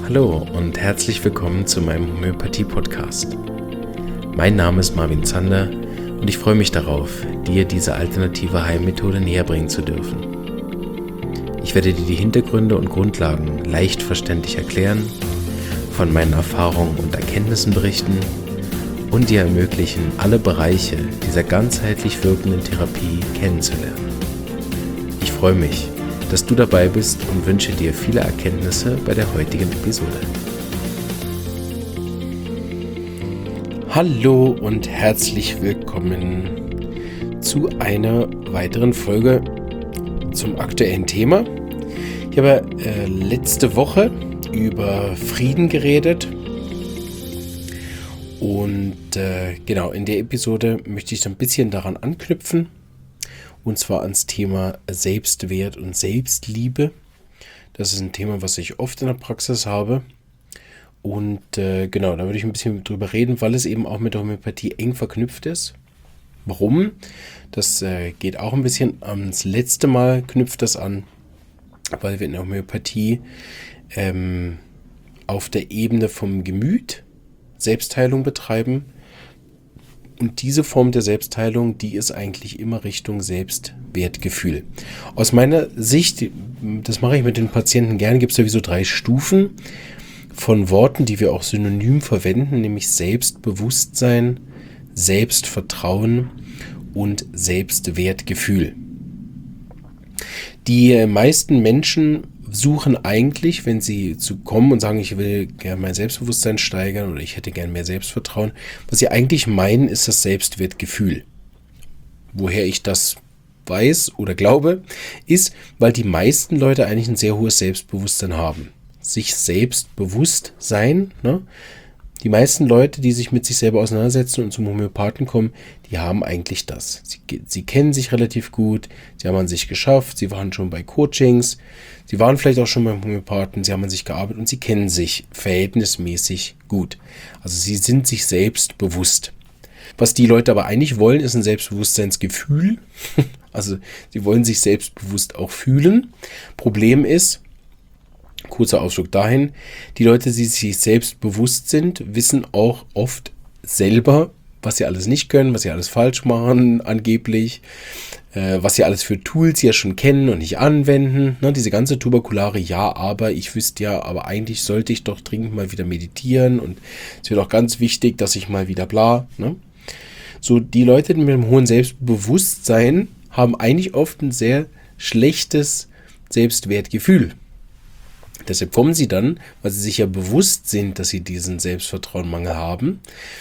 Hallo und herzlich willkommen zu meinem Homöopathie-Podcast. Mein Name ist Marvin Zander und ich freue mich darauf, dir diese alternative Heilmethode näherbringen zu dürfen. Ich werde dir die Hintergründe und Grundlagen leicht verständlich erklären, von meinen Erfahrungen und Erkenntnissen berichten und dir ermöglichen, alle Bereiche dieser ganzheitlich wirkenden Therapie kennenzulernen. Ich freue mich, dass du dabei bist und wünsche dir viele Erkenntnisse bei der heutigen Episode. Hallo und herzlich willkommen zu einer weiteren Folge zum aktuellen Thema. Ich habe letzte Woche über Frieden geredet und in der Episode möchte ich so ein bisschen daran anknüpfen. Und zwar ans Thema Selbstwert und Selbstliebe. Das ist ein Thema, was ich oft in der Praxis habe. Und da würde ich ein bisschen drüber reden, weil es eben auch mit der Homöopathie eng verknüpft ist. Warum? Das geht auch ein bisschen ans letzte Mal, knüpft das an, weil wir in der Homöopathie auf der Ebene vom Gemüt Selbstheilung betreiben. Und diese Form der Selbstheilung, die ist eigentlich immer Richtung Selbstwertgefühl. Aus meiner Sicht, das mache ich mit den Patienten gerne, gibt es sowieso 3 Stufen von Worten, die wir auch synonym verwenden, nämlich Selbstbewusstsein, Selbstvertrauen und Selbstwertgefühl. Die meisten Menschen suchen eigentlich, wenn sie zu kommen und sagen, ich will gerne mein Selbstbewusstsein steigern oder ich hätte gerne mehr Selbstvertrauen, was sie eigentlich meinen, ist das Selbstwertgefühl. Woher ich das weiß oder glaube, ist, weil die meisten Leute eigentlich ein sehr hohes Selbstbewusstsein haben. Sich selbst bewusst sein, ne? Die meisten Leute, die sich mit sich selber auseinandersetzen und zum Homöopathen kommen, die haben eigentlich das. Sie kennen sich relativ gut, sie haben an sich geschafft, sie waren schon bei Coachings, sie waren vielleicht auch schon beim Homöopathen, sie haben an sich gearbeitet und sie kennen sich verhältnismäßig gut. Also sie sind sich selbst bewusst. Was die Leute aber eigentlich wollen, ist ein Selbstbewusstseinsgefühl. Also sie wollen sich selbstbewusst auch fühlen. Problem ist, kurzer Ausflug dahin, die Leute, die sich selbst bewusst sind, wissen auch oft selber, was sie alles nicht können, was sie alles falsch machen, angeblich, was sie alles für Tools ja schon kennen und nicht anwenden. Ne, diese ganze tuberkulare aber ich wüsste ja, aber eigentlich sollte ich doch dringend mal wieder meditieren und es wird auch ganz wichtig, dass ich mal wieder bla. Ne? So, die Leute mit einem hohen Selbstbewusstsein haben eigentlich oft ein sehr schlechtes Selbstwertgefühl. Deshalb kommen sie dann, weil sie sich ja bewusst sind, dass sie diesen Selbstvertrauenmangel haben,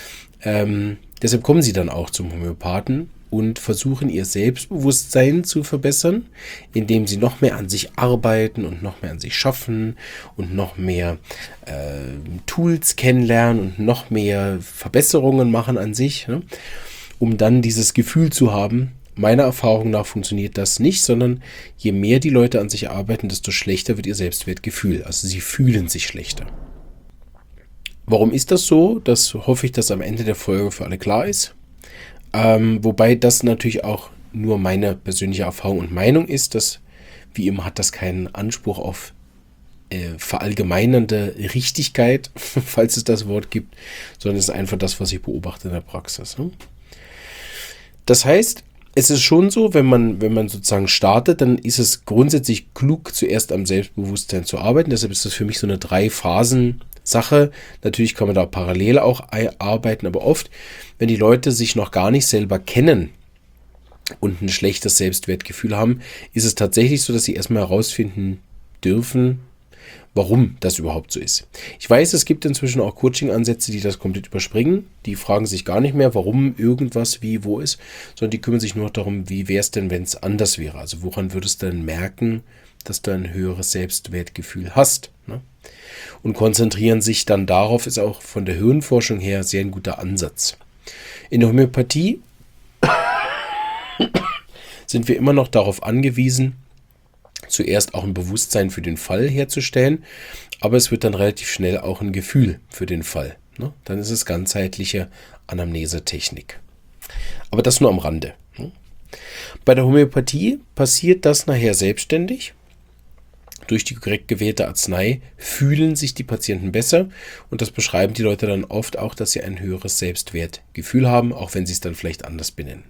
deshalb kommen sie dann auch zum Homöopathen und versuchen ihr Selbstbewusstsein zu verbessern, indem sie noch mehr an sich arbeiten und noch mehr an sich schaffen und noch mehr Tools kennenlernen und noch mehr Verbesserungen machen an sich, ne? Um dann dieses Gefühl zu haben. Meiner Erfahrung nach funktioniert das nicht, sondern je mehr die Leute an sich arbeiten, desto schlechter wird ihr Selbstwertgefühl. Also sie fühlen sich schlechter. Warum ist das so? Das hoffe ich, dass am Ende der Folge für alle klar ist. Wobei das natürlich auch nur meine persönliche Erfahrung und Meinung ist, dass wie immer hat das keinen Anspruch auf verallgemeinernde Richtigkeit, falls es das Wort gibt, sondern es ist einfach das, was ich beobachte in der Praxis. Ne? Das heißt, es ist schon so, wenn man sozusagen startet, dann ist es grundsätzlich klug, zuerst am Selbstbewusstsein zu arbeiten. Deshalb ist das für mich so eine 3-Phasen-Sache. Natürlich kann man da parallel auch arbeiten, aber oft, wenn die Leute sich noch gar nicht selber kennen und ein schlechtes Selbstwertgefühl haben, ist es tatsächlich so, dass sie erstmal herausfinden dürfen, warum das überhaupt so ist. Ich weiß, es gibt inzwischen auch Coaching-Ansätze, die das komplett überspringen. Die fragen sich gar nicht mehr, warum irgendwas wie wo ist, sondern die kümmern sich nur darum, wie wäre es denn, wenn es anders wäre. Also woran würdest du denn merken, dass du ein höheres Selbstwertgefühl hast? Ne? Und konzentrieren sich dann darauf, ist auch von der Hirnforschung her sehr ein guter Ansatz. In der Homöopathie sind wir immer noch darauf angewiesen, zuerst auch ein Bewusstsein für den Fall herzustellen, aber es wird dann relativ schnell auch ein Gefühl für den Fall. Ne? Dann ist es ganzheitliche Anamnesetechnik. Aber das nur am Rande. Ne? Bei der Homöopathie passiert das nachher selbstständig. durch die korrekt gewählte Arznei fühlen sich die Patienten besser und das beschreiben die Leute dann oft auch, dass sie ein höheres Selbstwertgefühl haben, auch wenn sie es dann vielleicht anders benennen.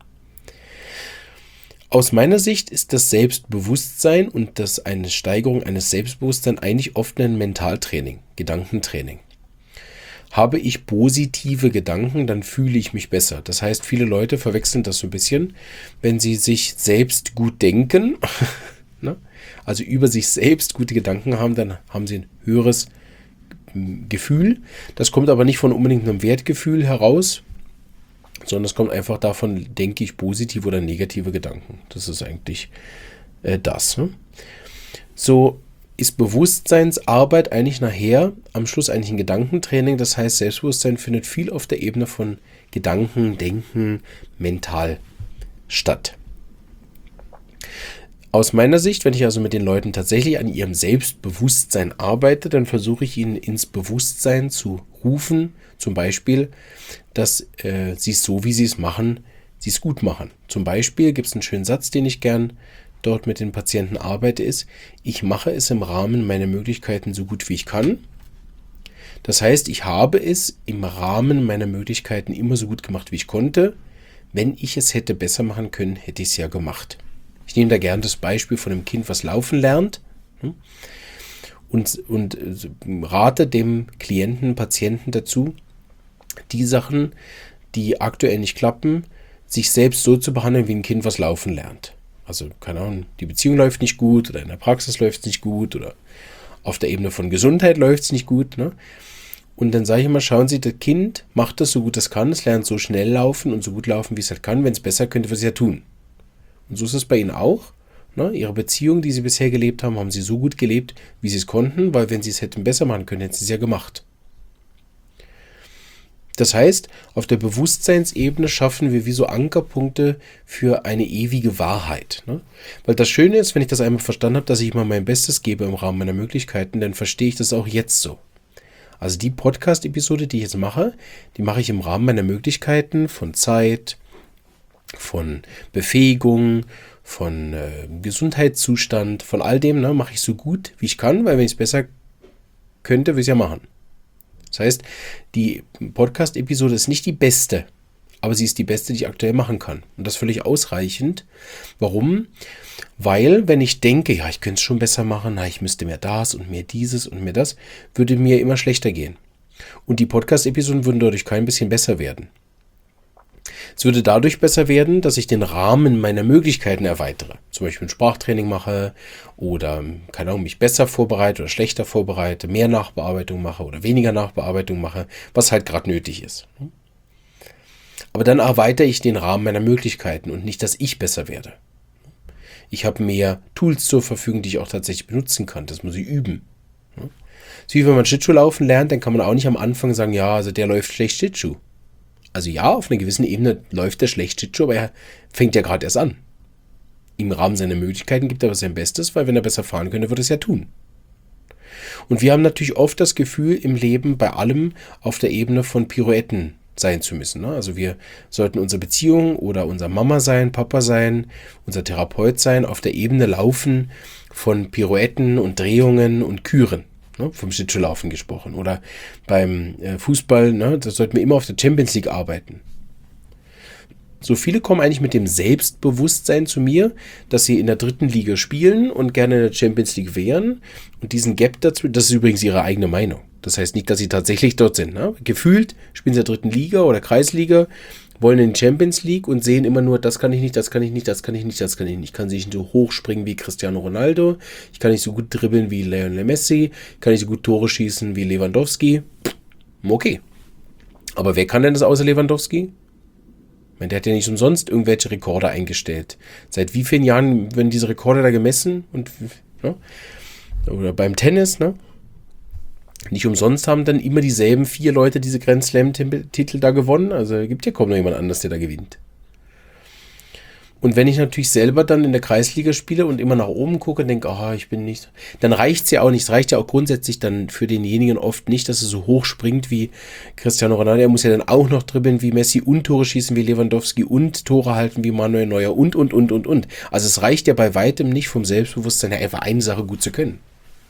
Aus meiner Sicht ist das Selbstbewusstsein und eine Steigerung eines Selbstbewusstseins eigentlich oft ein Mentaltraining, Gedankentraining. Habe ich positive Gedanken, dann fühle ich mich besser. Das heißt, viele Leute verwechseln das so ein bisschen, wenn sie sich selbst gut denken, ne? Also über sich selbst gute Gedanken haben, dann haben sie ein höheres Gefühl. Das kommt aber nicht von unbedingt einem Wertgefühl heraus, sondern es kommt einfach davon, denke ich, positive oder negative Gedanken. Das ist eigentlich das. Ne? So ist Bewusstseinsarbeit eigentlich nachher am Schluss eigentlich ein Gedankentraining. Das heißt, Selbstbewusstsein findet viel auf der Ebene von Gedanken, Denken, mental statt. Aus meiner Sicht, wenn ich also mit den Leuten tatsächlich an ihrem Selbstbewusstsein arbeite, dann versuche ich ihnen ins Bewusstsein zu rufen, zum Beispiel, dass sie es so, wie sie es machen, sie es gut machen. Zum Beispiel gibt es einen schönen Satz, den ich gern dort mit den Patienten arbeite, ist, ich mache es im Rahmen meiner Möglichkeiten so gut wie ich kann. Das heißt, ich habe es im Rahmen meiner Möglichkeiten immer so gut gemacht, wie ich konnte. Wenn ich es hätte besser machen können, hätte ich es ja gemacht. Ich nehme da gern das Beispiel von einem Kind, was laufen lernt und rate dem Klienten, Patienten dazu, die Sachen, die aktuell nicht klappen, sich selbst so zu behandeln, wie ein Kind, was laufen lernt. Also, keine Ahnung, die Beziehung läuft nicht gut oder in der Praxis läuft es nicht gut oder auf der Ebene von Gesundheit läuft es nicht gut. Ne? Und dann sage ich immer, schauen Sie, das Kind macht das so gut es kann, es lernt so schnell laufen und so gut laufen, wie es halt kann. Wenn es besser könnte, würde es ja tun. Und so ist es bei Ihnen auch. Ne? Ihre Beziehung, die Sie bisher gelebt haben, haben Sie so gut gelebt, wie Sie es konnten, weil wenn Sie es hätten besser machen können, hätten Sie es ja gemacht. Das heißt, auf der Bewusstseinsebene schaffen wir wie so Ankerpunkte für eine ewige Wahrheit. Ne? Weil das Schöne ist, wenn ich das einmal verstanden habe, dass ich immer mein Bestes gebe im Rahmen meiner Möglichkeiten, dann verstehe ich das auch jetzt so. Also die Podcast-Episode, die ich jetzt mache, die mache ich im Rahmen meiner Möglichkeiten von Zeit, von Befähigung, von Gesundheitszustand, von all dem, ne, mache ich so gut, wie ich kann, weil wenn ich es besser könnte, würde ich es ja machen. Das heißt, die Podcast-Episode ist nicht die beste, aber sie ist die beste, die ich aktuell machen kann. Und das völlig ausreichend. Warum? Weil, wenn ich denke, ja, ich könnte es schon besser machen, ich müsste mehr das und mehr dieses und mehr das, würde mir immer schlechter gehen. Und die Podcast-Episoden würden dadurch kein bisschen besser werden. Es würde dadurch besser werden, dass ich den Rahmen meiner Möglichkeiten erweitere. Zum Beispiel ein Sprachtraining mache oder, keine Ahnung, mich besser vorbereite oder schlechter vorbereite, mehr Nachbearbeitung mache oder weniger Nachbearbeitung mache, was halt gerade nötig ist. Aber dann erweitere ich den Rahmen meiner Möglichkeiten und nicht, dass ich besser werde. Ich habe mehr Tools zur Verfügung, die ich auch tatsächlich benutzen kann. Das muss ich üben. So wie wenn man Schlittschuh laufen lernt, dann kann man auch nicht am Anfang sagen, ja, also der läuft schlecht Schlittschuh. Also ja, auf einer gewissen Ebene läuft der schlecht Schlittschuh, aber er fängt ja gerade erst an. Im Rahmen seiner Möglichkeiten gibt er aber sein Bestes, weil wenn er besser fahren könnte, würde er es ja tun. Und wir haben natürlich oft das Gefühl, im Leben bei allem auf der Ebene von Pirouetten sein zu müssen. Ne? Also wir sollten unsere Beziehung oder unser Mama sein, Papa sein, unser Therapeut sein, auf der Ebene laufen von Pirouetten und Drehungen und Küren. Ne, vom Schlittschuhlaufen gesprochen. Oder beim Fußball, ne, da sollten wir immer auf der Champions League arbeiten. So viele kommen eigentlich mit dem Selbstbewusstsein zu mir, dass sie in der 3. Liga spielen und gerne in der Champions League wären. Und diesen Gap dazu, das ist übrigens ihre eigene Meinung. Das heißt nicht, dass sie tatsächlich dort sind. Ne? Gefühlt spielen sie in der 3. Liga oder Kreisliga, wollen in die Champions League und sehen immer nur, das kann ich nicht, das kann ich nicht, das kann ich nicht, das kann ich nicht. Ich kann nicht so hoch springen wie Cristiano Ronaldo, ich kann nicht so gut dribbeln wie Lionel Messi, ich kann nicht so gut Tore schießen wie Lewandowski. Okay. Aber wer kann denn das außer Lewandowski? Ich meine, der hat ja nicht umsonst irgendwelche Rekorde eingestellt. Seit wie vielen Jahren werden diese Rekorde da gemessen? Und, ja? Oder beim Tennis, ne? Nicht umsonst haben dann immer dieselben 4 Leute diese Grand Slam-Titel da gewonnen. Also gibt ja kaum noch jemand anders, der da gewinnt. Und wenn ich natürlich selber dann in der Kreisliga spiele und immer nach oben gucke und denke, ich bin nicht, dann reicht es ja auch nicht. Es reicht ja auch grundsätzlich dann für denjenigen oft nicht, dass er so hoch springt wie Cristiano Ronaldo. Er muss ja dann auch noch dribbeln wie Messi und Tore schießen wie Lewandowski und Tore halten wie Manuel Neuer und. Also es reicht ja bei weitem nicht vom Selbstbewusstsein her, einfach eine Sache gut zu können.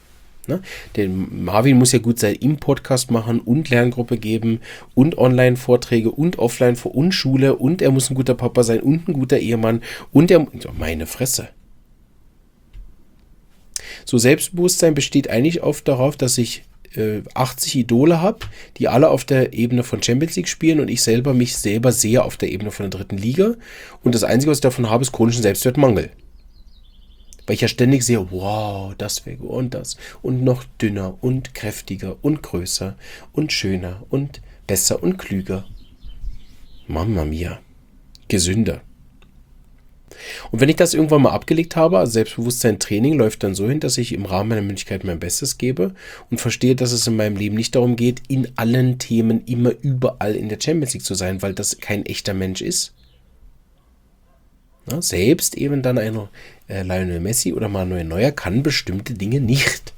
Ne? Der Marvin muss ja gut sein im Podcast machen und Lerngruppe geben und Online-Vorträge und Offline und Schule und er muss ein guter Papa sein und ein guter Ehemann und er, meine Fresse. So Selbstbewusstsein besteht eigentlich oft darauf, dass ich 80 Idole habe, die alle auf der Ebene von Champions League spielen und ich mich selber sehe auf der Ebene von der 3. Liga und das Einzige, was ich davon habe, ist chronischen Selbstwertmangel. Weil ich ja ständig sehe, wow, das wäre und das und noch dünner und kräftiger und größer und schöner und besser und klüger. Mamma mia, gesünder. Und wenn ich das irgendwann mal abgelegt habe, also Selbstbewusstsein-Training läuft dann so hin, dass ich im Rahmen meiner Möglichkeit mein Bestes gebe und verstehe, dass es in meinem Leben nicht darum geht, in allen Themen immer überall in der Champions League zu sein, weil das kein echter Mensch ist. Na, selbst eben dann ein Lionel Messi oder Manuel Neuer kann bestimmte Dinge nicht.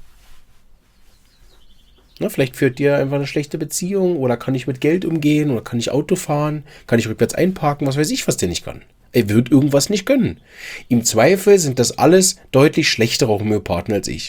Na, vielleicht führt ihr einfach eine schlechte Beziehung oder kann ich mit Geld umgehen oder kann ich Auto fahren, kann ich rückwärts einparken, was weiß ich, was der nicht kann. Er wird irgendwas nicht können. Im Zweifel sind das alles deutlich schlechtere Homöopathen als ich.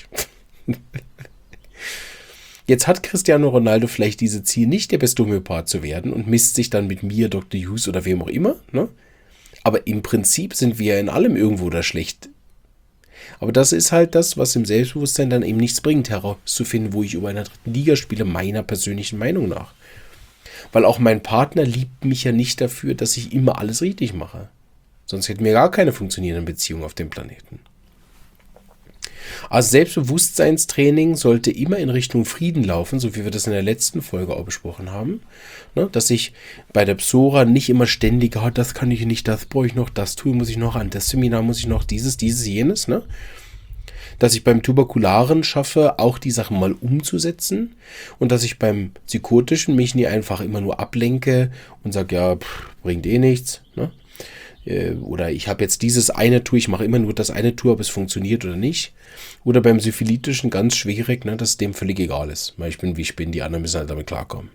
Jetzt hat Cristiano Ronaldo vielleicht dieses Ziel, nicht der beste Homöopath zu werden und misst sich dann mit mir, Dr. Hughes oder wem auch immer, ne? Aber im Prinzip sind wir in allem irgendwo da schlecht. Aber das ist halt das, was im Selbstbewusstsein dann eben nichts bringt, herauszufinden, wo ich über einer 3. Liga spiele, meiner persönlichen Meinung nach. Weil auch mein Partner liebt mich ja nicht dafür, dass ich immer alles richtig mache. Sonst hätten wir gar keine funktionierenden Beziehungen auf dem Planeten. Also Selbstbewusstseinstraining sollte immer in Richtung Frieden laufen, so wie wir das in der letzten Folge auch besprochen haben. Ne, dass ich bei der Psora nicht immer ständig, das kann ich nicht, das brauche ich noch, das Tool muss ich noch, an das Seminar muss ich noch, dieses, jenes. Ne? Dass ich beim Tuberkularen schaffe, auch die Sachen mal umzusetzen und dass ich beim Psychotischen mich nie einfach immer nur ablenke und sage, ja, bringt eh nichts. Ne? Oder ich habe jetzt dieses eine Tool, ich mache immer nur das eine Tool, ob es funktioniert oder nicht. Oder beim Syphilitischen ganz schwierig, ne, dass es dem völlig egal ist. Weil ich bin, wie ich bin, die anderen müssen halt damit klarkommen.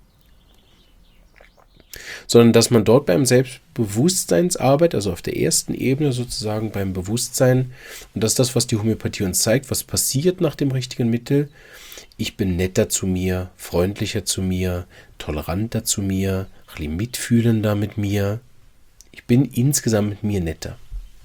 Sondern dass man dort beim Selbstbewusstseinsarbeit, also auf der ersten Ebene sozusagen beim Bewusstsein, und das ist das, was die Homöopathie uns zeigt, was passiert nach dem richtigen Mittel. Ich bin netter zu mir, freundlicher zu mir, toleranter zu mir, ein bisschen mitfühlender mit mir. Ich bin insgesamt mit mir netter.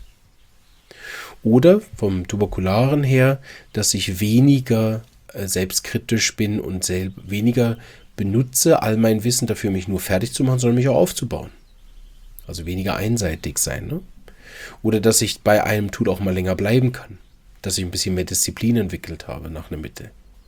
Oder vom Tuberkularen her, dass ich weniger selbstkritisch bin und weniger benutze all mein Wissen dafür, mich nur fertig zu machen, sondern mich auch aufzubauen. Also weniger einseitig sein. Ne? Oder dass ich bei einem Tool auch mal länger bleiben kann. Dass ich ein bisschen mehr Disziplin entwickelt habe nach einer Mitte.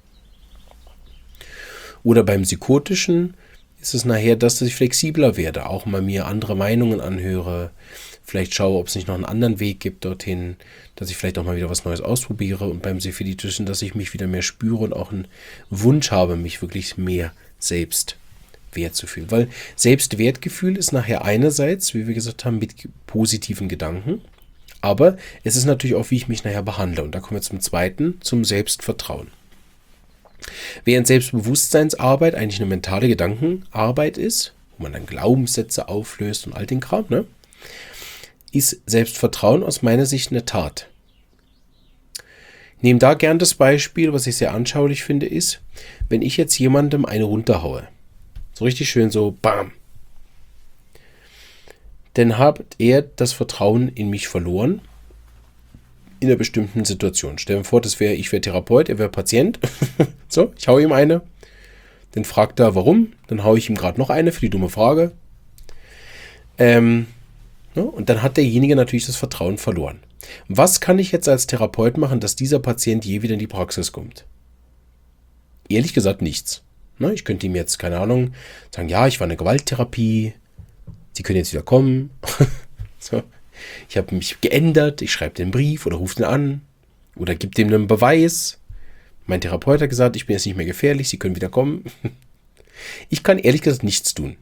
Oder beim Psychotischen ist es nachher, dass ich flexibler werde, auch mal mir andere Meinungen anhöre, vielleicht schaue, ob es nicht noch einen anderen Weg gibt dorthin, dass ich vielleicht auch mal wieder was Neues ausprobiere und beim Syphilitischen, dass ich mich wieder mehr spüre und auch einen Wunsch habe, mich wirklich mehr selbst wert zu fühlen. Weil Selbstwertgefühl ist nachher einerseits, wie wir gesagt haben, mit positiven Gedanken, aber es ist natürlich auch, wie ich mich nachher behandle. Und da kommen wir zum zweiten, zum Selbstvertrauen. Während Selbstbewusstseinsarbeit eigentlich eine mentale Gedankenarbeit ist, wo man dann Glaubenssätze auflöst und all den Kram, ne, ist Selbstvertrauen aus meiner Sicht eine Tat. Ich nehme da gern das Beispiel, was ich sehr anschaulich finde, ist, wenn ich jetzt jemandem eine runterhaue, so richtig schön so, bam, dann hat er das Vertrauen in mich verloren, in einer bestimmten Situation. Stell dir vor, ich wäre Therapeut, er wäre Patient. So, ich haue ihm eine. Dann fragt er, warum. Dann haue ich ihm gerade noch eine für die dumme Frage. Und dann hat derjenige natürlich das Vertrauen verloren. Was kann ich jetzt als Therapeut machen, dass dieser Patient je wieder in die Praxis kommt? Ehrlich gesagt nichts. Ich könnte ihm jetzt, keine Ahnung, sagen, ja, ich war in der Gewalttherapie, Sie können jetzt wieder kommen. So. Ich habe mich geändert, ich schreibe den Brief oder rufe den an oder gebe dem einen Beweis. Mein Therapeut hat gesagt, ich bin jetzt nicht mehr gefährlich, Sie können wieder kommen. Ich kann ehrlich gesagt nichts tun.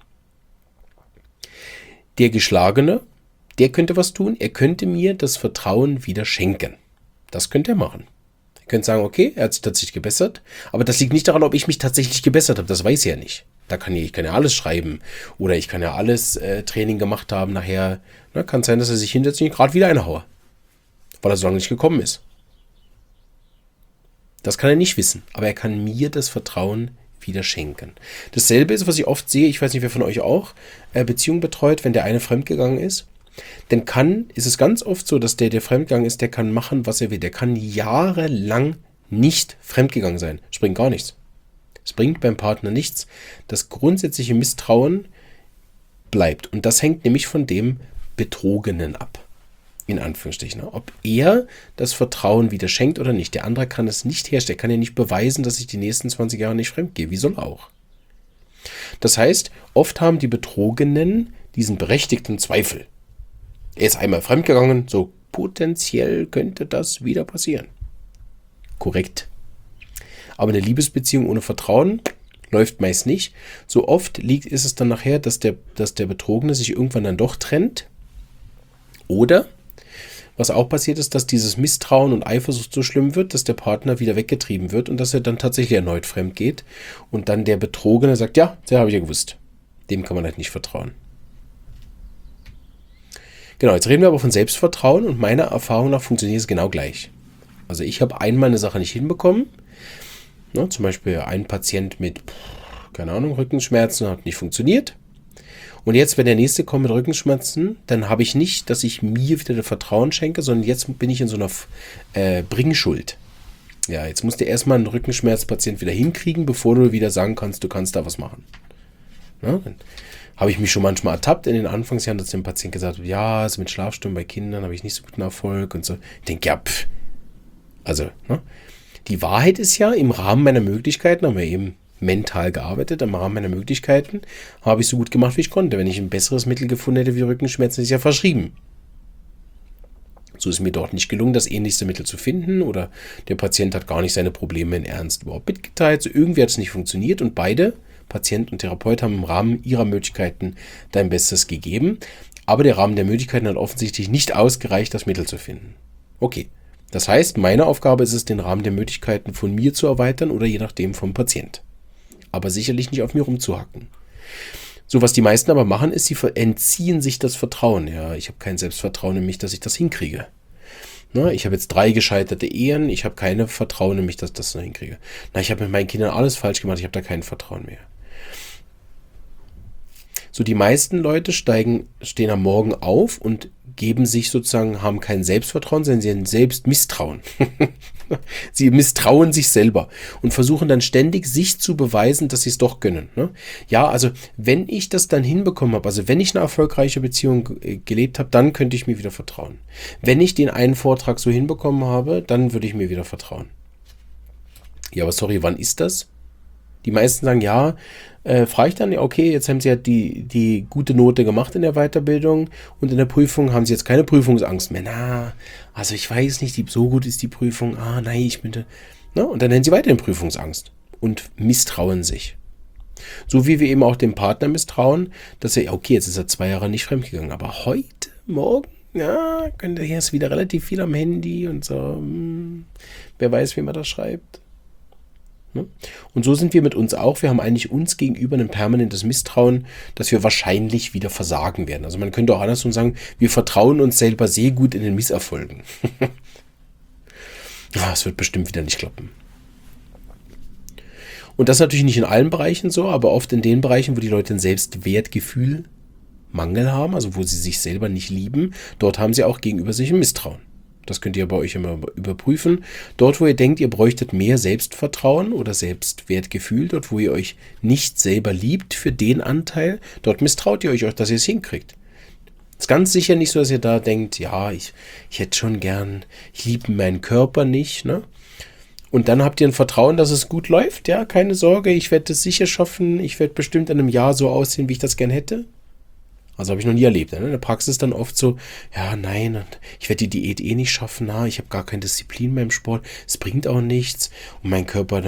Der Geschlagene, der könnte was tun, er könnte mir das Vertrauen wieder schenken. Das könnte er machen. Er könnte sagen, okay, er hat sich tatsächlich gebessert, aber das liegt nicht daran, ob ich mich tatsächlich gebessert habe, das weiß er nicht. Ich kann ja alles schreiben oder ich kann ja alles Training gemacht haben nachher. Kann sein, dass er sich hinsetzt und gerade wieder einhaue, weil er so lange nicht gekommen ist. Das kann er nicht wissen, aber er kann mir das Vertrauen wieder schenken. Dasselbe ist, was ich oft sehe, ich weiß nicht, wer von euch auch Beziehungen betreut, wenn der eine fremdgegangen ist. Dann ist es ganz oft so, dass der fremdgegangen ist, der kann machen, was er will. Der kann jahrelang nicht fremdgegangen sein. Es bringt gar nichts. Es bringt beim Partner nichts. Das grundsätzliche Misstrauen bleibt. Und das hängt nämlich von dem Betrogenen ab. In Anführungsstrichen. Ob er das Vertrauen wieder schenkt oder nicht. Der andere kann es nicht herstellen. Er kann ja nicht beweisen, dass ich die nächsten 20 Jahre nicht fremdgehe. Wie soll er auch? Das heißt, oft haben die Betrogenen diesen berechtigten Zweifel. Er ist einmal fremdgegangen, so potenziell könnte das wieder passieren. Korrekt. Aber eine Liebesbeziehung ohne Vertrauen läuft meist nicht. So oft ist es dann nachher, dass der Betrogene sich irgendwann dann doch trennt. Oder, was auch passiert ist, dass dieses Misstrauen und Eifersucht so schlimm wird, dass der Partner wieder weggetrieben wird und dass er dann tatsächlich erneut fremd geht. Und dann der Betrogene sagt, ja, das habe ich ja gewusst. Dem kann man halt nicht vertrauen. Genau, jetzt reden wir aber von Selbstvertrauen und meiner Erfahrung nach funktioniert es genau gleich. Also ich habe einmal eine Sache nicht hinbekommen. Zum Beispiel ein Patient mit, keine Ahnung, Rückenschmerzen hat nicht funktioniert. Und jetzt, wenn der nächste kommt mit Rückenschmerzen, dann habe ich nicht, dass ich mir wieder das Vertrauen schenke, sondern jetzt bin ich in so einer Bringschuld. Ja, jetzt musst du erstmal einen Rückenschmerzpatient wieder hinkriegen, bevor du wieder sagen kannst, du kannst da was machen. Dann habe ich mich schon manchmal ertappt in den Anfangsjahren, dass dem Patient gesagt hat, ja, also mit Schlafstörungen bei Kindern habe ich nicht so guten Erfolg und so. Ich denke, ja, die Wahrheit ist ja, im Rahmen meiner Möglichkeiten haben wir eben mental gearbeitet, im Rahmen meiner Möglichkeiten habe ich so gut gemacht, wie ich konnte. Wenn ich ein besseres Mittel gefunden hätte wie Rückenschmerzen, ist ja verschrieben. So ist mir dort nicht gelungen, das ähnlichste Mittel zu finden oder der Patient hat gar nicht seine Probleme in Ernst überhaupt mitgeteilt. So irgendwie hat es nicht funktioniert und beide, Patient und Therapeut, haben im Rahmen ihrer Möglichkeiten dein Bestes gegeben. Aber der Rahmen der Möglichkeiten hat offensichtlich nicht ausgereicht, das Mittel zu finden. Okay, das heißt, meine Aufgabe ist es, den Rahmen der Möglichkeiten von mir zu erweitern oder je nachdem vom Patient. Aber sicherlich nicht auf mir rumzuhacken. So, was die meisten aber machen, ist, sie entziehen sich das Vertrauen. Ja, ich habe kein Selbstvertrauen in mich, dass ich das hinkriege. Ich habe jetzt 3 gescheiterte Ehen, ich habe kein Vertrauen in mich, dass ich das noch hinkriege. Ich habe mit meinen Kindern alles falsch gemacht, ich habe da kein Vertrauen mehr. So, die meisten Leute stehen am Morgen auf und geben sich sozusagen, haben kein Selbstvertrauen, sondern sie haben Selbstmisstrauen. Sie misstrauen sich selber und versuchen dann ständig, sich zu beweisen, dass sie es doch können. Ja, also wenn ich das dann hinbekommen habe, also wenn ich eine erfolgreiche Beziehung gelebt habe, dann könnte ich mir wieder vertrauen. Wenn ich den einen Vortrag so hinbekommen habe, dann würde ich mir wieder vertrauen. Ja, aber sorry, wann ist das? Die meisten sagen, ja, frage ich dann, ja, okay, jetzt haben sie ja die gute Note gemacht in der Weiterbildung und in der Prüfung haben sie jetzt keine Prüfungsangst mehr. Also ich weiß nicht, so gut ist die Prüfung, nein, ich bin da. Und dann haben sie weiterhin Prüfungsangst und misstrauen sich. So wie wir eben auch dem Partner misstrauen, dass er, okay, jetzt ist er 2 Jahre nicht fremdgegangen, aber heute, morgen, ja, könnte er jetzt wieder relativ viel am Handy und so, wer weiß, wie man das schreibt. Und so sind wir mit uns auch. Wir haben eigentlich uns gegenüber ein permanentes Misstrauen, dass wir wahrscheinlich wieder versagen werden. Also man könnte auch andersrum sagen, wir vertrauen uns selber sehr gut in den Misserfolgen. Es wird bestimmt wieder nicht klappen. Und das natürlich nicht in allen Bereichen so, aber oft in den Bereichen, wo die Leute ein Selbstwertgefühl Mangel haben, also wo sie sich selber nicht lieben, dort haben sie auch gegenüber sich ein Misstrauen. Das könnt ihr bei euch immer überprüfen. Dort, wo ihr denkt, ihr bräuchtet mehr Selbstvertrauen oder Selbstwertgefühl, dort, wo ihr euch nicht selber liebt für den Anteil, dort misstraut ihr euch auch, dass ihr es hinkriegt. Ist ganz sicher nicht so, dass ihr da denkt, ja, ich hätte schon gern, ich liebe meinen Körper nicht, Und dann habt ihr ein Vertrauen, dass es gut läuft, ja, keine Sorge, ich werde es sicher schaffen, ich werde bestimmt in einem Jahr so aussehen, wie ich das gern hätte. Also habe ich noch nie erlebt. In der Praxis dann oft so, ja, nein, ich werde die Diät nicht schaffen, ich habe gar keine Disziplin beim Sport, es bringt auch nichts. Und mein Körper,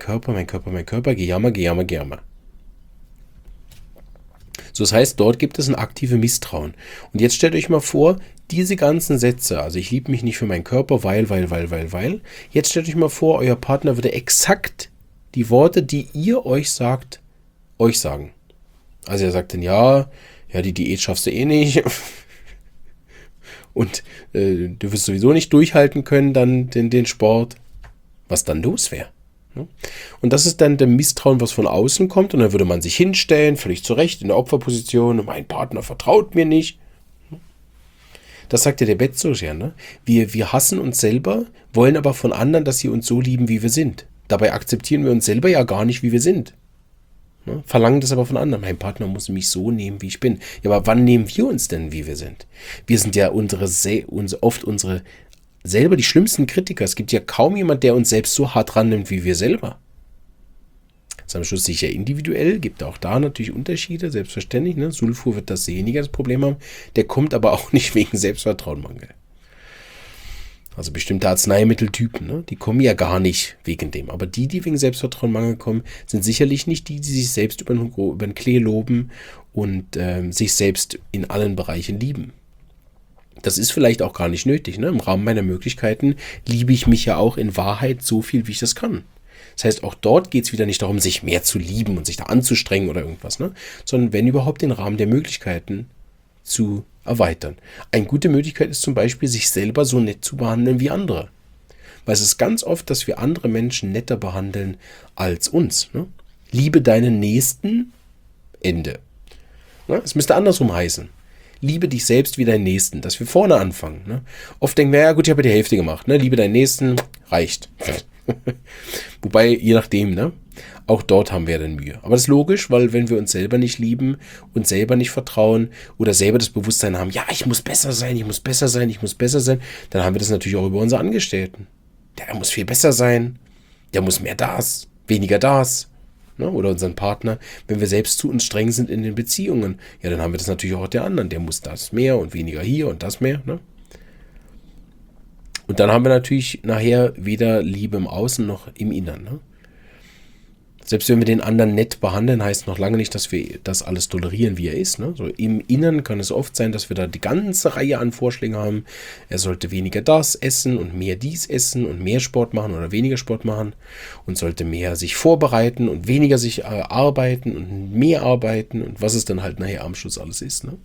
Gejammer. So, das heißt, dort gibt es ein aktives Misstrauen. Und jetzt stellt euch mal vor, diese ganzen Sätze, also ich liebe mich nicht für meinen Körper, weil. Jetzt stellt euch mal vor, euer Partner würde exakt die Worte, die ihr euch sagt, euch sagen. Also er sagt dann, ja, die Diät schaffst du eh nicht und du wirst sowieso nicht durchhalten können dann den Sport. was dann los wäre. Und das ist dann der Misstrauen, was von außen kommt. Und dann würde man sich hinstellen, völlig zurecht in der Opferposition. Und mein Partner vertraut mir nicht. Das sagt ja der Bezos ja, ne? Wir hassen uns selber, wollen aber von anderen, dass sie uns so lieben, wie wir sind. Dabei akzeptieren wir uns selber ja gar nicht, wie wir sind. Ne? Verlangen das aber von anderen. Mein Partner muss mich so nehmen, wie ich bin. Ja, aber wann nehmen wir uns denn, wie wir sind? Wir sind ja oft unsere selber die schlimmsten Kritiker. Es gibt ja kaum jemand, der uns selbst so hart rannimmt, wie wir selber. Das ist am Schluss sicher individuell, gibt auch da natürlich Unterschiede, selbstverständlich. Ne? Sulfur wird das weniger das Problem haben. Der kommt aber auch nicht wegen Selbstvertrauenmangel. Also bestimmte Arzneimitteltypen, ne? Die kommen ja gar nicht wegen dem. Aber die wegen Selbstvertrauenmangel kommen, sind sicherlich nicht die sich selbst über den Klee loben und sich selbst in allen Bereichen lieben. Das ist vielleicht auch gar nicht nötig. Ne? Im Rahmen meiner Möglichkeiten liebe ich mich ja auch in Wahrheit so viel, wie ich das kann. Das heißt, auch dort geht es wieder nicht darum, sich mehr zu lieben und sich da anzustrengen oder irgendwas, ne? Sondern wenn überhaupt den Rahmen der Möglichkeiten zu erweitern. Eine gute Möglichkeit ist zum Beispiel, sich selber so nett zu behandeln wie andere. Weil es ist ganz oft, dass wir andere Menschen netter behandeln als uns. Ne? Liebe deinen Nächsten, Ende. Ne? Es müsste andersrum heißen. Liebe dich selbst wie deinen Nächsten, dass wir vorne anfangen. Ne? Oft denken wir, ja gut, ich habe die Hälfte gemacht. Ne? Liebe deinen Nächsten, reicht. Wobei, je nachdem, ne? Auch dort haben wir dann Mühe. Aber das ist logisch, weil wenn wir uns selber nicht lieben, uns selber nicht vertrauen oder selber das Bewusstsein haben, ja, ich muss besser sein, ich muss besser sein, ich muss besser sein, dann haben wir das natürlich auch über unsere Angestellten. Der muss viel besser sein, der muss mehr das, weniger das. Ne? Oder unseren Partner, wenn wir selbst zu uns streng sind in den Beziehungen, ja, dann haben wir das natürlich auch der anderen. Der muss das mehr und weniger hier und das mehr, ne? Und dann haben wir natürlich nachher weder Liebe im Außen noch im Innern. Ne? Selbst wenn wir den anderen nett behandeln, heißt noch lange nicht, dass wir das alles tolerieren, wie er ist. Ne? So im Innern kann es oft sein, dass wir da die ganze Reihe an Vorschlägen haben. Er sollte weniger das essen und mehr dies essen und mehr Sport machen oder weniger Sport machen und sollte mehr sich vorbereiten und weniger sich arbeiten und mehr arbeiten und was es dann halt nachher am Schluss alles ist. Ne?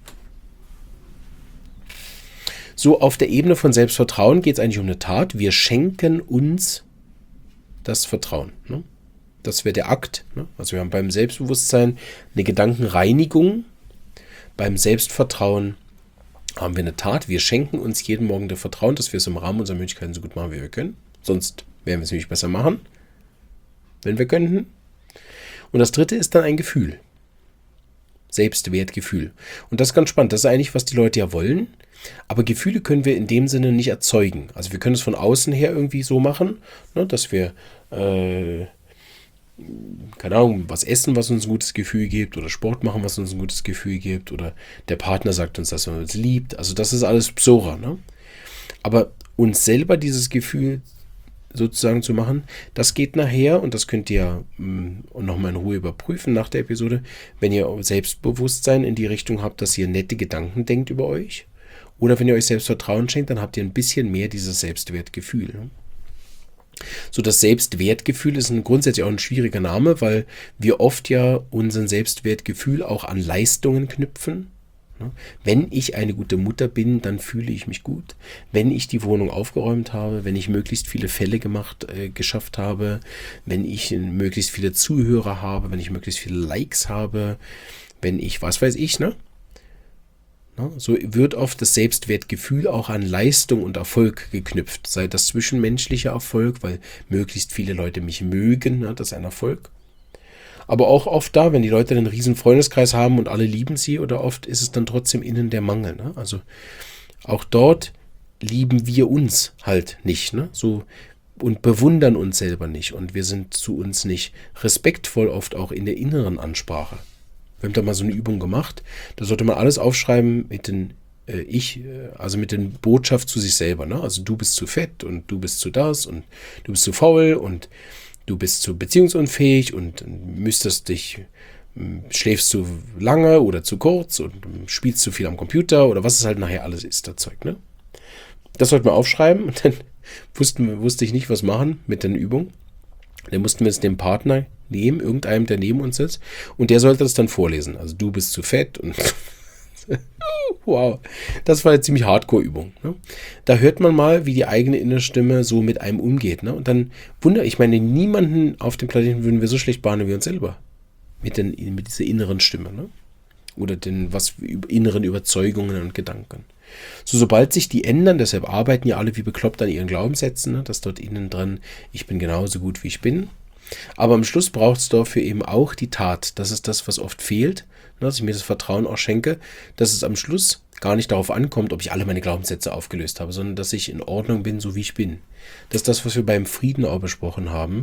So auf der Ebene von Selbstvertrauen geht es eigentlich um eine Tat. Wir schenken uns das Vertrauen. Ne? Das wäre der Akt. Ne? Also wir haben beim Selbstbewusstsein eine Gedankenreinigung. Beim Selbstvertrauen haben wir eine Tat. Wir schenken uns jeden Morgen das Vertrauen, dass wir es im Rahmen unserer Möglichkeiten so gut machen, wie wir können. Sonst werden wir es nämlich besser machen, wenn wir könnten. Und das dritte ist dann ein Gefühl. Selbstwertgefühl. Und das ist ganz spannend. Das ist eigentlich, was die Leute ja wollen. Aber Gefühle können wir in dem Sinne nicht erzeugen. Also wir können es von außen her irgendwie so machen, ne, dass wir, keine Ahnung, was essen, was uns ein gutes Gefühl gibt, oder Sport machen, was uns ein gutes Gefühl gibt, oder der Partner sagt uns, dass er uns liebt. Also das ist alles Psora. Ne? Aber uns selber dieses Gefühl sozusagen zu machen, das geht nachher, und das könnt ihr nochmal in Ruhe überprüfen nach der Episode, wenn ihr Selbstbewusstsein in die Richtung habt, dass ihr nette Gedanken denkt über euch. Oder wenn ihr euch selbst Vertrauen schenkt, dann habt ihr ein bisschen mehr dieses Selbstwertgefühl. So, das Selbstwertgefühl ist grundsätzlich auch ein schwieriger Name, weil wir oft ja unseren Selbstwertgefühl auch an Leistungen knüpfen. Wenn ich eine gute Mutter bin, dann fühle ich mich gut. Wenn ich die Wohnung aufgeräumt habe, wenn ich möglichst viele Fälle geschafft habe, wenn ich möglichst viele Zuhörer habe, wenn ich möglichst viele Likes habe, wenn ich, was weiß ich, ne? So wird oft das Selbstwertgefühl auch an Leistung und Erfolg geknüpft. Sei das zwischenmenschlicher Erfolg, weil möglichst viele Leute mich mögen, ne? Das ist ein Erfolg. Aber auch oft da, wenn die Leute einen riesen Freundeskreis haben und alle lieben sie, oder oft ist es dann trotzdem innen der Mangel. Ne? Also auch dort lieben wir uns halt nicht, ne? So, und bewundern uns selber nicht. Und wir sind zu uns nicht respektvoll, oft auch in der inneren Ansprache. Wir haben da mal so eine Übung gemacht. Da sollte man alles aufschreiben mit den mit den Botschaft zu sich selber. Ne? Also du bist zu fett und du bist zu das und du bist zu faul und du bist zu beziehungsunfähig und schläfst zu lange oder zu kurz und spielst zu viel am Computer oder was es halt nachher alles ist, das Zeug. Ne? Das sollten wir aufschreiben, und dann wusste ich nicht, was machen mit der Übung. Dann mussten wir es dem Partner nehmen, irgendeinem, der neben uns sitzt, und der sollte das dann vorlesen. Also du bist zu fett und Wow, das war eine ziemlich Hardcore-Übung. Ne? Da hört man mal, wie die eigene innere Stimme so mit einem umgeht. Ne? Und dann ich meine, niemanden auf dem Planeten würden wir so schlecht behandeln wie uns selber. Mit dieser inneren Stimme. Ne? Oder inneren Überzeugungen und Gedanken. So, sobald sich die ändern, deshalb arbeiten ja alle wie bekloppt an ihren Glaubenssätzen, ne? Dass dort innen drin, ich bin genauso gut wie ich bin. Aber am Schluss braucht es dafür eben auch die Tat. Das ist das, was oft fehlt, ne? Dass ich mir das Vertrauen auch schenke, dass es am Schluss gar nicht darauf ankommt, ob ich alle meine Glaubenssätze aufgelöst habe, sondern dass ich in Ordnung bin, so wie ich bin. Das ist das, was wir beim Frieden auch besprochen haben,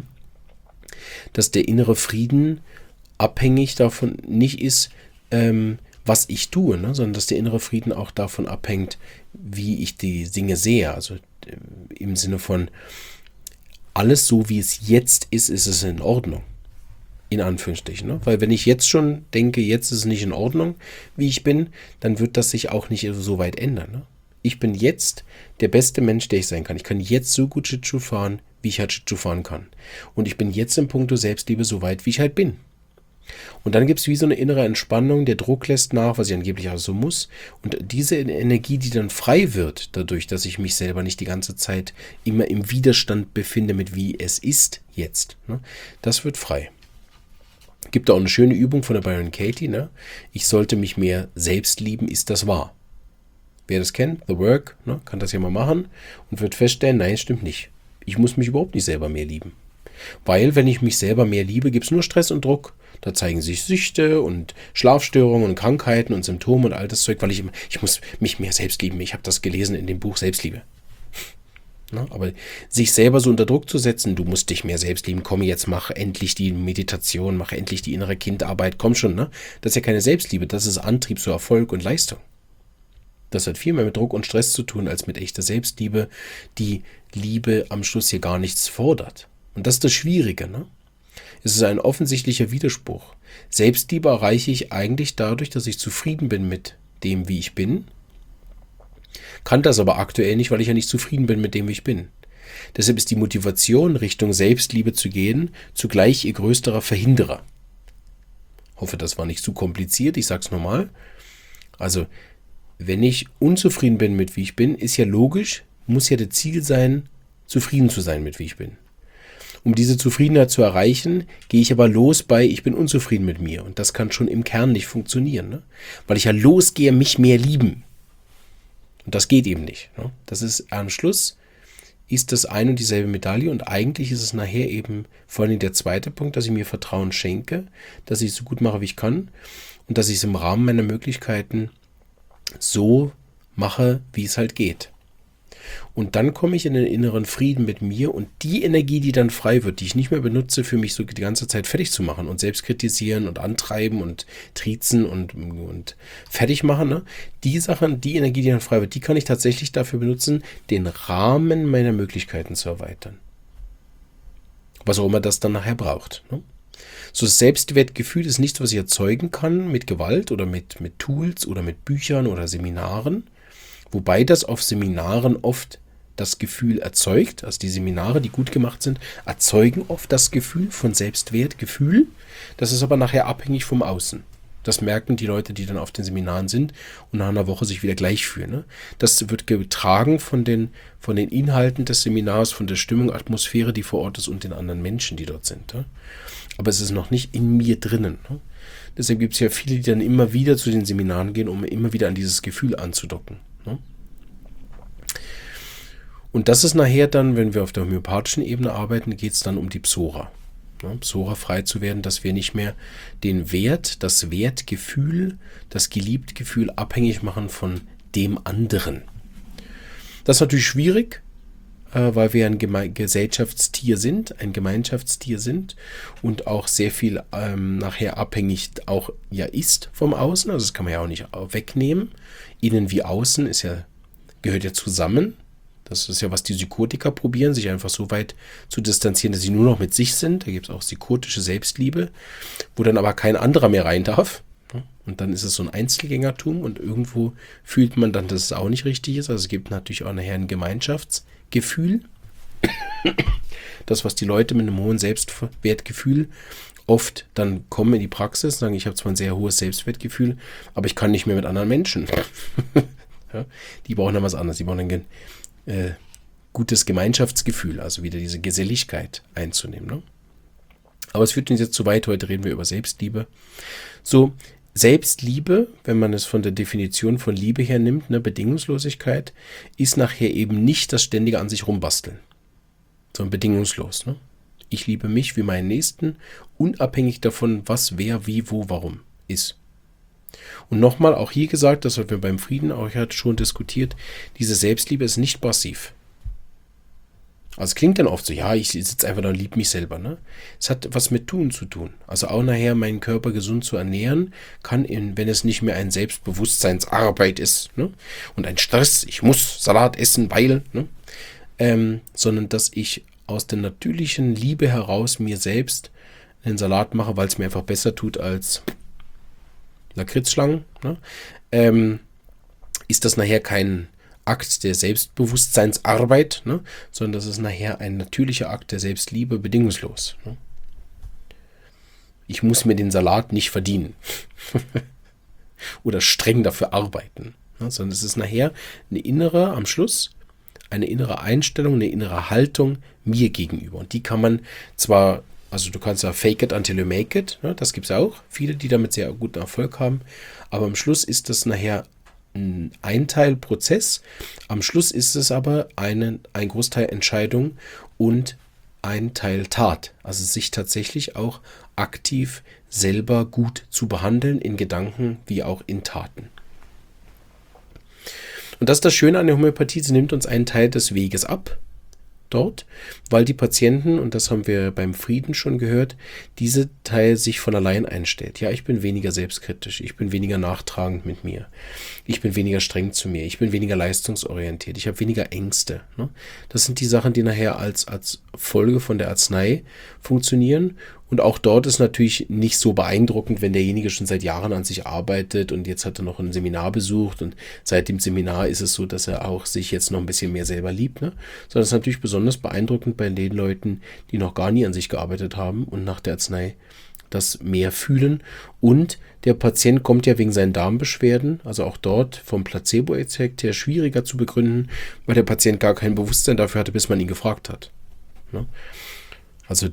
dass der innere Frieden abhängig davon nicht ist, was ich tue, ne? Sondern dass der innere Frieden auch davon abhängt, wie ich die Dinge sehe. Also im Sinne von, alles so, wie es jetzt ist es in Ordnung. In Anführungsstrichen. Ne? Weil wenn ich jetzt schon denke, jetzt ist es nicht in Ordnung, wie ich bin, dann wird das sich auch nicht so weit ändern. Ne? Ich bin jetzt der beste Mensch, der ich sein kann. Ich kann jetzt so gut Schlittschuh fahren, wie ich halt Schlittschuh fahren kann. Und ich bin jetzt in puncto Selbstliebe so weit, wie ich halt bin. Und dann gibt es wie so eine innere Entspannung, der Druck lässt nach, was ich angeblich auch so muss. Und diese Energie, die dann frei wird, dadurch, dass ich mich selber nicht die ganze Zeit immer im Widerstand befinde mit wie es ist jetzt, ne? Das wird frei. Gibt auch eine schöne Übung von der Byron Katie, ne? Ich sollte mich mehr selbst lieben, ist das wahr? Wer das kennt, The Work, ne? Kann das ja mal machen und wird feststellen, nein, stimmt nicht. Ich muss mich überhaupt nicht selber mehr lieben. Weil, wenn ich mich selber mehr liebe, gibt es nur Stress und Druck. Da zeigen sich Süchte und Schlafstörungen und Krankheiten und Symptome und all das Zeug, weil ich muss mich mehr selbst lieben. Ich habe das gelesen in dem Buch Selbstliebe. Na, aber sich selber so unter Druck zu setzen, du musst dich mehr selbst lieben, komm jetzt, mach endlich die Meditation, mach endlich die innere Kindarbeit, komm schon, ne? Das ist ja keine Selbstliebe, das ist Antrieb zu Erfolg und Leistung. Das hat viel mehr mit Druck und Stress zu tun, als mit echter Selbstliebe, die Liebe am Schluss hier gar nichts fordert. Und das ist das Schwierige, ne? Es ist ein offensichtlicher Widerspruch. Selbstliebe erreiche ich eigentlich dadurch, dass ich zufrieden bin mit dem, wie ich bin. Kann das aber aktuell nicht, weil ich ja nicht zufrieden bin mit dem, wie ich bin. Deshalb ist die Motivation, Richtung Selbstliebe zu gehen, zugleich ihr größter Verhinderer. Hoffe, das war nicht zu kompliziert, ich sag's nochmal. Also, wenn ich unzufrieden bin mit wie ich bin, ist ja logisch, muss ja das Ziel sein, zufrieden zu sein mit wie ich bin. Um diese Zufriedenheit zu erreichen, gehe ich aber los bei, ich bin unzufrieden mit mir. Und das kann schon im Kern nicht funktionieren, ne? Weil ich ja losgehe, mich mehr lieben. Und das geht eben nicht. Ne? Das ist am Schluss, ist das ein und dieselbe Medaille. Und eigentlich ist es nachher eben vor allem der zweite Punkt, dass ich mir Vertrauen schenke, dass ich es so gut mache, wie ich kann. Und dass ich es im Rahmen meiner Möglichkeiten so mache, wie es halt geht. Und dann komme ich in den inneren Frieden mit mir und die Energie, die dann frei wird, die ich nicht mehr benutze, für mich so die ganze Zeit fertig zu machen und selbst kritisieren und antreiben und triezen und fertig machen, ne? Die Sachen, die Energie, die dann frei wird, die kann ich tatsächlich dafür benutzen, den Rahmen meiner Möglichkeiten zu erweitern. Was auch immer das dann nachher braucht, ne? So, das Selbstwertgefühl ist nichts, was ich erzeugen kann mit Gewalt oder mit Tools oder mit Büchern oder Seminaren. Wobei das auf Seminaren oft das Gefühl erzeugt, also die Seminare, die gut gemacht sind, erzeugen oft das Gefühl von Selbstwertgefühl. Das ist aber nachher abhängig vom Außen. Das merken die Leute, die dann auf den Seminaren sind und nach einer Woche sich wieder gleich fühlen. Ne? Das wird getragen von den Inhalten des Seminars, von der Stimmung, Atmosphäre, die vor Ort ist und den anderen Menschen, die dort sind. Ne? Aber es ist noch nicht in mir drinnen. Ne? Deshalb gibt es ja viele, die dann immer wieder zu den Seminaren gehen, um immer wieder an dieses Gefühl anzudocken. Ne? Und das ist nachher dann, wenn wir auf der homöopathischen Ebene arbeiten, geht es dann um die Psora. Ne? Psora frei zu werden, dass wir nicht mehr den Wert, das Wertgefühl, das Geliebtgefühl abhängig machen von dem anderen. Das ist natürlich schwierig, weil wir ein Gesellschaftstier sind, ein Gemeinschaftstier sind und auch sehr viel nachher abhängig auch ja ist vom Außen. Also das kann man ja auch nicht wegnehmen. Innen wie außen gehört ja zusammen. Das ist ja, was die Psychotiker probieren, sich einfach so weit zu distanzieren, dass sie nur noch mit sich sind. Da gibt es auch psychotische Selbstliebe, wo dann aber kein anderer mehr rein darf. Und dann ist es so ein Einzelgängertum und irgendwo fühlt man dann, dass es auch nicht richtig ist. Also es gibt natürlich auch nachher ein Gemeinschaftsgefühl. Das, was die Leute mit einem hohen Selbstwertgefühl oft dann kommen in die Praxis, sagen, ich habe zwar ein sehr hohes Selbstwertgefühl, aber ich kann nicht mehr mit anderen Menschen. Ja, die brauchen dann was anderes, die brauchen ein gutes Gemeinschaftsgefühl, also wieder diese Geselligkeit einzunehmen. Ne? Aber es führt uns jetzt zu weit, heute reden wir über Selbstliebe. So, Selbstliebe, wenn man es von der Definition von Liebe her nimmt, ne, Bedingungslosigkeit, ist nachher eben nicht das ständige an sich rumbasteln, sondern bedingungslos. Ne? Ich liebe mich wie meinen Nächsten, unabhängig davon, was, wer, wie, wo, warum ist. Und nochmal, auch hier gesagt, das haben wir beim Frieden auch schon diskutiert, diese Selbstliebe ist nicht passiv. Also es klingt dann oft so, ja, ich sitze einfach da und liebe mich selber. Ne? Es hat was mit Tun zu tun. Also auch nachher meinen Körper gesund zu ernähren, kann, wenn es nicht mehr ein Selbstbewusstseinsarbeit ist, ne? Und ein Stress, ich muss Salat essen, weil, ne? Sondern dass ich aus der natürlichen Liebe heraus mir selbst einen Salat mache, weil es mir einfach besser tut als Lakritzschlangen, ne? Ist das nachher kein Akt der Selbstbewusstseinsarbeit, ne? Sondern das ist nachher ein natürlicher Akt der Selbstliebe, bedingungslos. Ne? Ich muss mir den Salat nicht verdienen oder streng dafür arbeiten, ne? Sondern es ist nachher am Schluss eine innere Einstellung, eine innere Haltung mir gegenüber. Und die kann man zwar, also du kannst ja fake it until you make it, ne? Das gibt es auch, viele, die damit sehr guten Erfolg haben, aber am Schluss ist das nachher ein Teil Prozess, am Schluss ist es aber ein Großteil Entscheidung und ein Teil Tat. Also sich tatsächlich auch aktiv selber gut zu behandeln, in Gedanken wie auch in Taten. Und das ist das Schöne an der Homöopathie, sie nimmt uns einen Teil des Weges ab, dort, weil die Patienten, und das haben wir beim Frieden schon gehört, diese Teil sich von allein einstellt. Ja, ich bin weniger selbstkritisch, ich bin weniger nachtragend mit mir, ich bin weniger streng zu mir, ich bin weniger leistungsorientiert, ich habe weniger Ängste. Ne? Das sind die Sachen, die nachher als Folge von der Arznei funktionieren. Und auch dort ist natürlich nicht so beeindruckend, wenn derjenige schon seit Jahren an sich arbeitet und jetzt hat er noch ein Seminar besucht und seit dem Seminar ist es so, dass er auch sich jetzt noch ein bisschen mehr selber liebt. Ne? Sondern es ist natürlich besonders beeindruckend bei den Leuten, die noch gar nie an sich gearbeitet haben und nach der Arznei das mehr fühlen. Und der Patient kommt ja wegen seinen Darmbeschwerden, also auch dort vom Placebo-Effekt her schwieriger zu begründen, weil der Patient gar kein Bewusstsein dafür hatte, bis man ihn gefragt hat. Ne? Also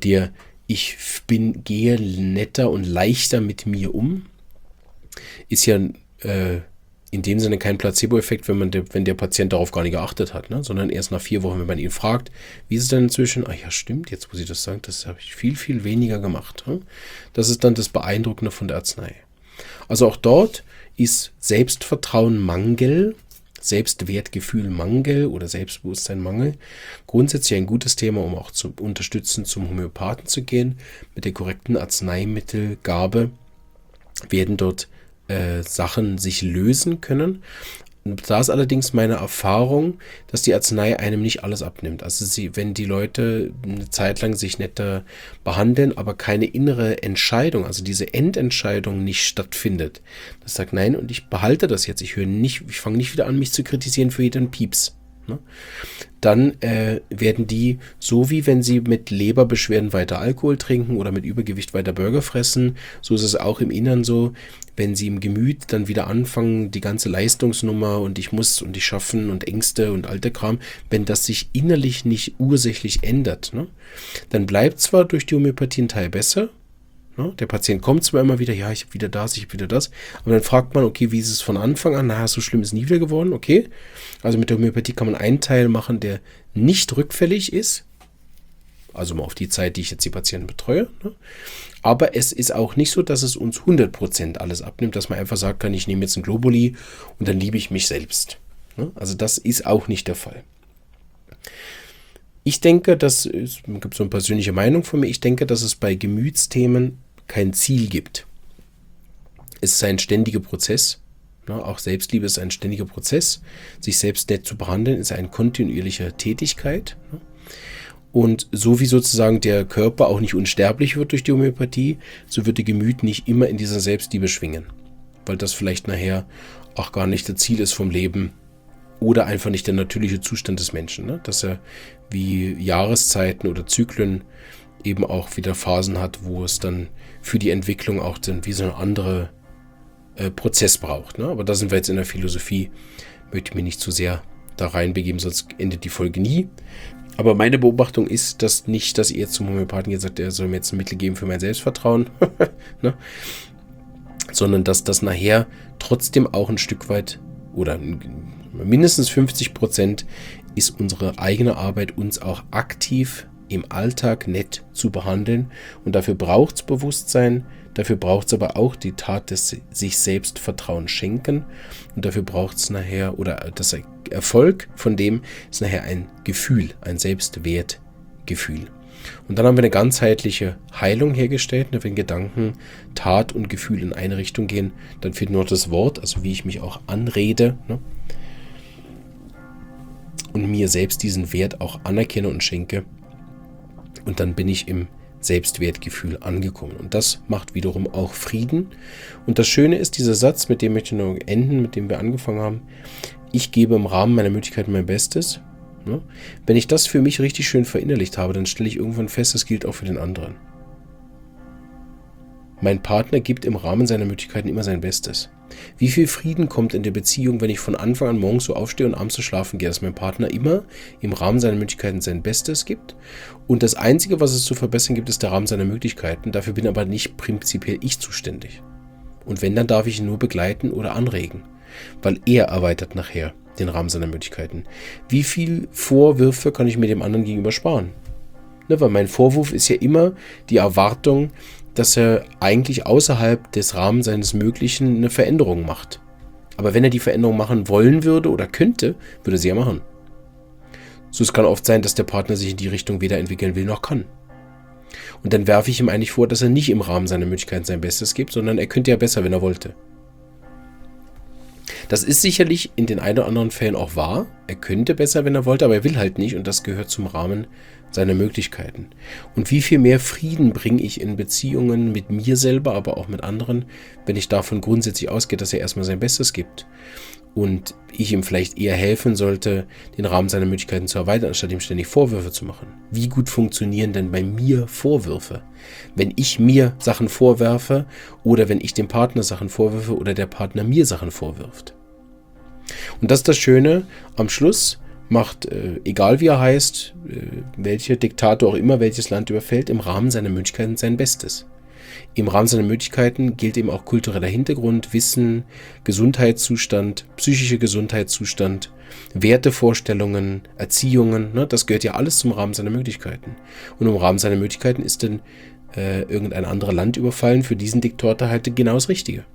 gehe netter und leichter mit mir um, ist ja in dem Sinne kein Placebo-Effekt, wenn der Patient darauf gar nicht geachtet hat, ne? Sondern erst nach 4 Wochen, wenn man ihn fragt, wie ist es denn inzwischen? Ach ja, stimmt, jetzt muss ich das sagen, das habe ich viel, viel weniger gemacht. Ne? Das ist dann das Beeindruckende von der Arznei. Also auch dort ist Selbstvertrauen Mangel, Selbstwertgefühl Mangel oder Selbstbewusstsein Mangel grundsätzlich ein gutes Thema, um auch zu unterstützen, zum Homöopathen zu gehen. Mit der korrekten Arzneimittelgabe werden dort Sachen sich lösen können. Und da ist allerdings meine Erfahrung, dass die Arznei einem nicht alles abnimmt. Also wenn die Leute eine Zeit lang sich netter behandeln, aber keine innere Entscheidung, also diese Endentscheidung nicht stattfindet, das sagt nein und ich behalte das jetzt, ich fange nicht wieder an, mich zu kritisieren für jeden Pieps. Ne? Dann werden die, so wie wenn sie mit Leberbeschwerden weiter Alkohol trinken oder mit Übergewicht weiter Burger fressen, so ist es auch im Innern so, wenn sie im Gemüt dann wieder anfangen, die ganze Leistungsnummer und ich muss und ich schaffen und Ängste und alter Kram, wenn das sich innerlich nicht ursächlich ändert, ne, dann bleibt zwar durch die Homöopathie ein Teil besser, ne, der Patient kommt zwar immer wieder, ja, ich habe wieder das, ich habe wieder das, aber dann fragt man, okay, wie ist es von Anfang an? Na, so schlimm ist es nie wieder geworden, okay. Also mit der Homöopathie kann man einen Teil machen, der nicht rückfällig ist, also mal auf die Zeit, die ich jetzt die Patienten betreue. Ne? Aber es ist auch nicht so, dass es uns 100% alles abnimmt, dass man einfach sagen kann, ich nehme jetzt ein Globuli und dann liebe ich mich selbst. Ne? Also das ist auch nicht der Fall. Ich denke, es gibt so eine persönliche Meinung von mir, ich denke, dass es bei Gemütsthemen kein Ziel gibt. Es ist ein ständiger Prozess. Ne? Auch Selbstliebe ist ein ständiger Prozess. Sich selbst nett zu behandeln, ist eine kontinuierliche Tätigkeit. Ne? Und so wie sozusagen der Körper auch nicht unsterblich wird durch die Homöopathie, so wird der Gemüt nicht immer in dieser Selbstliebe schwingen. Weil das vielleicht nachher auch gar nicht das Ziel ist vom Leben oder einfach nicht der natürliche Zustand des Menschen. Ne? Dass er wie Jahreszeiten oder Zyklen eben auch wieder Phasen hat, wo es dann für die Entwicklung auch dann wie so ein anderer Prozess braucht. Ne? Aber da sind wir jetzt in der Philosophie, möchte ich mich nicht zu sehr da reinbegeben, sonst endet die Folge nie. Aber meine Beobachtung ist, dass nicht, dass ihr jetzt zum Homöopathen jetzt sagt, er soll mir jetzt ein Mittel geben für mein Selbstvertrauen, ne? Sondern dass das nachher trotzdem auch ein Stück weit oder mindestens 50% ist unsere eigene Arbeit, uns auch aktiv im Alltag nett zu behandeln. Und dafür braucht es Bewusstsein, dafür braucht es aber auch die Tat des sich selbst Vertrauen schenken. Und dafür braucht es nachher, oder das Erfolg von dem ist nachher ein Gefühl, ein Selbstwertgefühl. Und dann haben wir eine ganzheitliche Heilung hergestellt. Wenn Gedanken, Tat und Gefühl in eine Richtung gehen, dann fehlt nur das Wort, also wie ich mich auch anrede, ne? Und mir selbst diesen Wert auch anerkenne und schenke. Und dann bin ich im Selbstwertgefühl angekommen. Und das macht wiederum auch Frieden. Und das Schöne ist, dieser Satz, mit dem möchte ich noch enden, mit dem wir angefangen haben: Ich gebe im Rahmen meiner Möglichkeiten mein Bestes. Ne? Wenn ich das für mich richtig schön verinnerlicht habe, dann stelle ich irgendwann fest, das gilt auch für den anderen. Mein Partner gibt im Rahmen seiner Möglichkeiten immer sein Bestes. Wie viel Frieden kommt in der Beziehung, wenn ich von Anfang an morgens so aufstehe und abends so schlafen gehe, dass mein Partner immer im Rahmen seiner Möglichkeiten sein Bestes gibt und das Einzige, was es zu verbessern gibt, ist der Rahmen seiner Möglichkeiten. Dafür bin aber nicht prinzipiell ich zuständig. Und wenn, dann darf ich ihn nur begleiten oder anregen, weil er erweitert nachher den Rahmen seiner Möglichkeiten. Wie viel Vorwürfe kann ich mir dem anderen gegenüber sparen? Ne, weil mein Vorwurf ist ja immer die Erwartung, dass er eigentlich außerhalb des Rahmens seines Möglichen eine Veränderung macht. Aber wenn er die Veränderung machen wollen würde oder könnte, würde er sie ja machen. So, es kann oft sein, dass der Partner sich in die Richtung weder entwickeln will noch kann. Und dann werfe ich ihm eigentlich vor, dass er nicht im Rahmen seiner Möglichkeiten sein Bestes gibt, sondern er könnte ja besser, wenn er wollte. Das ist sicherlich in den ein oder anderen Fällen auch wahr. Er könnte besser, wenn er wollte, aber er will halt nicht und das gehört zum Rahmen seiner Möglichkeiten. Und wie viel mehr Frieden bringe ich in Beziehungen mit mir selber, aber auch mit anderen, wenn ich davon grundsätzlich ausgehe, dass er erstmal sein Bestes gibt und ich ihm vielleicht eher helfen sollte, den Rahmen seiner Möglichkeiten zu erweitern, anstatt ihm ständig Vorwürfe zu machen. Wie gut funktionieren denn bei mir Vorwürfe? Wenn ich mir Sachen vorwerfe oder wenn ich dem Partner Sachen vorwürfe oder der Partner mir Sachen vorwirft. Und das ist das Schöne, am Schluss macht, egal wie er heißt, welcher Diktator auch immer welches Land überfällt, im Rahmen seiner Möglichkeiten sein Bestes. Im Rahmen seiner Möglichkeiten gilt eben auch kultureller Hintergrund, Wissen, Gesundheitszustand, psychischer Gesundheitszustand, Wertevorstellungen, Erziehungen. Ne? Das gehört ja alles zum Rahmen seiner Möglichkeiten. Und im Rahmen seiner Möglichkeiten ist dann irgendein anderes Land überfallen, für diesen Diktator halt genau das Richtige.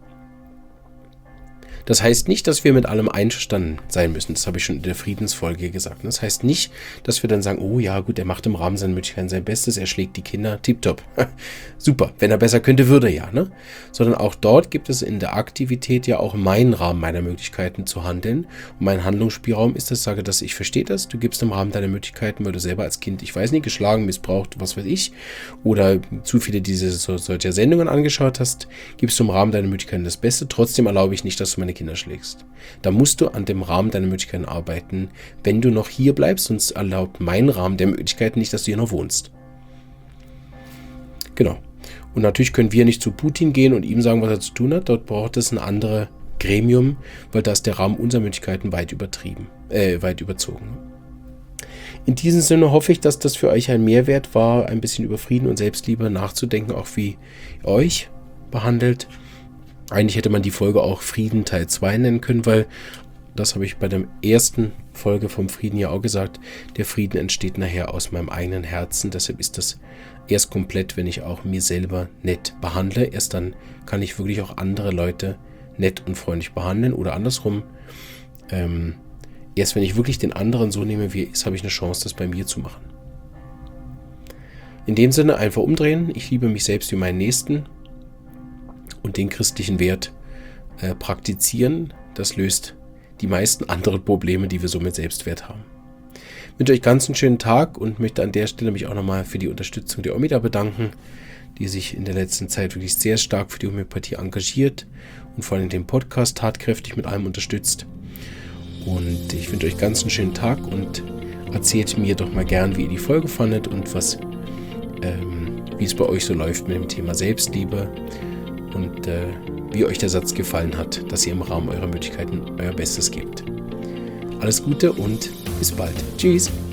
Das heißt nicht, dass wir mit allem einverstanden sein müssen. Das habe ich schon in der Friedensfolge gesagt. Das heißt nicht, dass wir dann sagen, oh ja gut, er macht im Rahmen seiner Möglichkeiten sein Bestes, er schlägt die Kinder, tipptopp. Super, wenn er besser könnte, würde er ja. Ne? Sondern auch dort gibt es in der Aktivität ja auch meinen Rahmen meiner Möglichkeiten zu handeln. Und mein Handlungsspielraum ist, dass ich sage, dass ich verstehe das, du gibst im Rahmen deiner Möglichkeiten, weil du selber als Kind, ich weiß nicht, geschlagen, missbraucht, was weiß ich, oder zu viele solcher Sendungen angeschaut hast, gibst du im Rahmen deiner Möglichkeiten das Beste. Trotzdem erlaube ich nicht, dass du meine Kinder schlägst. Da musst du an dem Rahmen deiner Möglichkeiten arbeiten, wenn du noch hier bleibst, sonst erlaubt mein Rahmen der Möglichkeiten nicht, dass du hier noch wohnst. Genau. Und natürlich können wir nicht zu Putin gehen und ihm sagen, was er zu tun hat. Dort braucht es ein anderes Gremium, weil da ist der Rahmen unserer Möglichkeiten weit überzogen. In diesem Sinne hoffe ich, dass das für euch ein Mehrwert war, ein bisschen über Frieden und Selbstliebe nachzudenken, auch wie ihr euch behandelt. Eigentlich hätte man die Folge auch Frieden Teil 2 nennen können, weil, das habe ich bei der ersten Folge vom Frieden ja auch gesagt, der Frieden entsteht nachher aus meinem eigenen Herzen. Deshalb ist das erst komplett, wenn ich auch mir selber nett behandle. Erst dann kann ich wirklich auch andere Leute nett und freundlich behandeln oder andersrum. Erst wenn ich wirklich den anderen so nehme, wie er ist, habe ich eine Chance, das bei mir zu machen. In dem Sinne einfach umdrehen. Ich liebe mich selbst wie meinen Nächsten. Und den christlichen Wert praktizieren, das löst die meisten anderen Probleme, die wir so mit Selbstwert haben. Ich wünsche euch ganz einen schönen Tag und möchte an der Stelle mich auch nochmal für die Unterstützung der Omida bedanken, die sich in der letzten Zeit wirklich sehr stark für die Homöopathie engagiert und vor allem den Podcast tatkräftig mit allem unterstützt. Und ich wünsche euch ganz einen schönen Tag und erzählt mir doch mal gern, wie ihr die Folge fandet und was wie es bei euch so läuft mit dem Thema Selbstliebe und wie euch der Satz gefallen hat, dass ihr im Rahmen eurer Möglichkeiten euer Bestes gebt. Alles Gute und bis bald. Tschüss!